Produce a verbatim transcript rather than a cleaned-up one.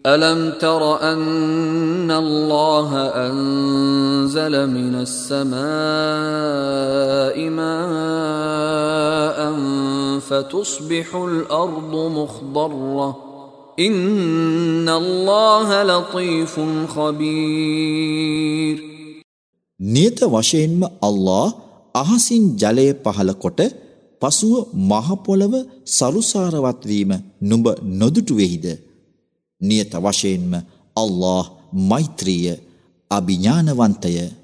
ألم تر أن الله أنزل من السماء ماء فتصبح الأرض مخضرة إن الله لطيف خبير. නියත වශයෙන්ම අල්ලාහ් අහසින් ජලය පහළ කොට පසුව මහ පොළව සරුසාරවත් වීම නුඹ නොදුටු වෙහිද? නියත වශයෙන්ම අල්ලාහ් මෛත්‍රිය අභිඥානවන්තය.